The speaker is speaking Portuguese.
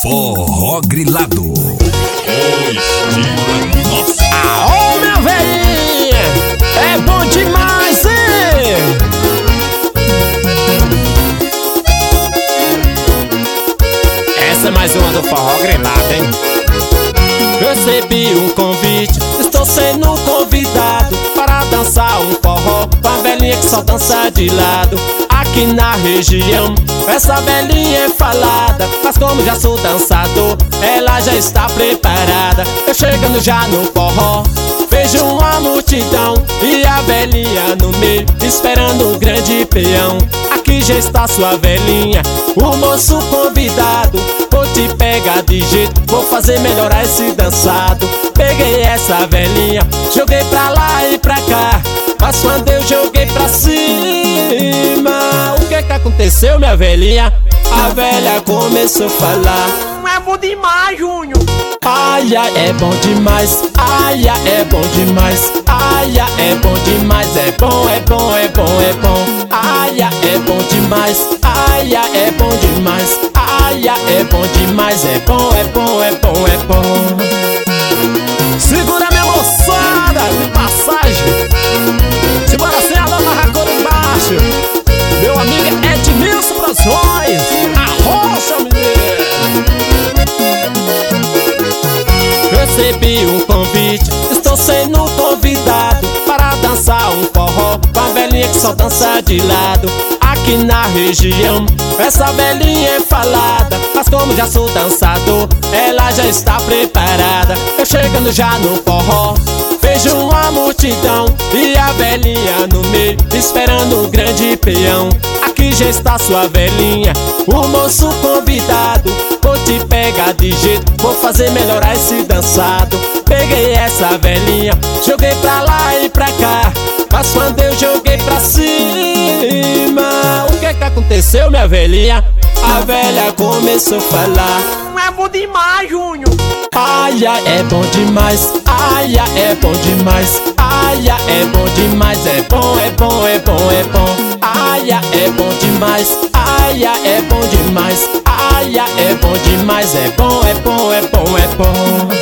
Forró Grilado. O estilo é nosso. Aô, minha velhinha, é bom demais, hein? Essa é mais uma do Forró Grilado, hein? Recebi um convite, estou sendo convidado para dançar um forró com a velhinha que só dança de lado. Aqui na região, essa velhinha é falada, mas como já sou dançador, ela já está preparada. Eu chegando já no forró, vejo uma multidão e a velhinha no meio, esperando um grande peão. Aqui já está sua velhinha, o moço convidado. Vou te pegar de jeito, vou fazer melhorar esse dançado. Peguei essa velhinha, joguei pra lá e pra cá, mas quando eu joguei pra cima, o que que aconteceu, minha velhinha? A velha começou a falar: é bom demais, Júnior. ai, ai, é bom demais. Ai, ai, é bom demais. Ai, ai, é bom demais. É bom, é bom, é bom, é bom. Ai, ai, é bom demais. Ai, ai, é bom demais. Ai, ai, é bom demais. É bom, é bom, é bom, é bom. Segura minha moçada de passagem. Segura assim, alô, narrador embaixo. Meu amigo Edmilson Produções. Arrocha, menino. Recebi um convite, estou sendo convidado para dançar um forró com a velhinha que só dança de lado. Aqui na região, essa velhinha é falada, mas como já sou dançador, ela já está preparada. Eu chegando já no forró, vejo uma multidão e a velhinha no meio, esperando um grande peão. Aqui já está sua velhinha, o moço convidado. Vou te pegar de jeito, vou fazer melhorar esse dançado. Peguei essa velhinha, joguei pra lá e pra cá, mas quando eu joguei pra cima, o que que aconteceu, minha velhinha? A velha começou a falar: é bom demais, Júnior. ai, ai, é bom demais. Ai, ai, é bom demais. Ai, ai, é bom demais. É bom, é bom, é bom, é bom. Ai, ai, é bom demais. Ai, ai, é bom demais. Ai, ai, é bom demais. É bom, é bom, é bom, é bom.